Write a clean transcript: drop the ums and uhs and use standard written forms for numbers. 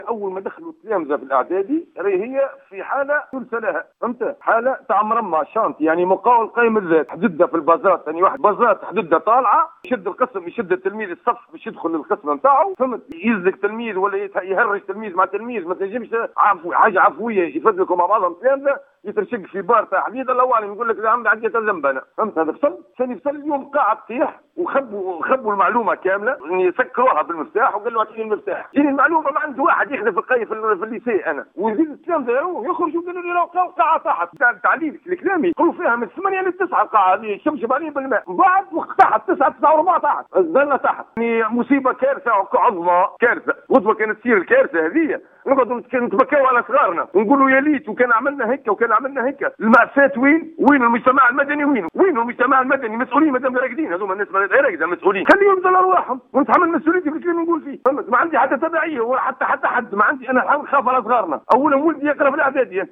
اول ما دخلوا التلامذه في الاعدادي هي في حاله تنسى لها، فهمت؟ حاله تاع مرمى شانت، يعني مقاول قيم الذات، حددها في البازار، ثاني واحد بازار تحددها طالعه، يشد القسم، يشد التلميذ الصف باش يدخل للقسم نتاعو، فهمت؟ يزلق تلميذ ولا يهرج تلميذ مع تلميذ، ما تنجمش حاجه عفويه يفدلكم مع بعضهم التلامذه يترشق في بار تاع حديد، الله اعلم يقول لك لا عندي عديت ذنب انا، فهمت؟ هذا فصل ثاني فصل اليوم قاعد طيح وخبوا المعلومه كامله، يعني سكروها بالمفتاح وقال له اعطيني المفتاح، جيني المعلومه ما عنده واحد يخدم في الليسي انا، ويزيد التلامذه يخرجوا يقولوا لي لو قاعه طاحت، التعليل الكلامي يقولوا فيها من 8 ل 9 القاعه هذه شبشب عليه بالماء، بعد طاحت 9 وربع طاحت، الزلة طاحت، يعني مصيبه كارثه عظمى، كارثه، غدوه كانت تصير الكارثه هذه نقعدوا نتبكاو على صغارنا ونقولوا يا ليت وكان عملنا هيك وكان عملنا هيك، المأساة وين المجتمع المدني، وين المجتمع المدني مسؤولين مادام راقدين، هذوما الناس راقده مسؤولين، خليهم ينزلوا ارواحهم ونتحمل مسؤوليتي في الكلام نقول فيه، فهمت؟ ما عندي حتى تبعيه ولا حتى حد، ما عندي، انا نخاف على صغارنا، اولهم ولدي يقرا في الاعداديه.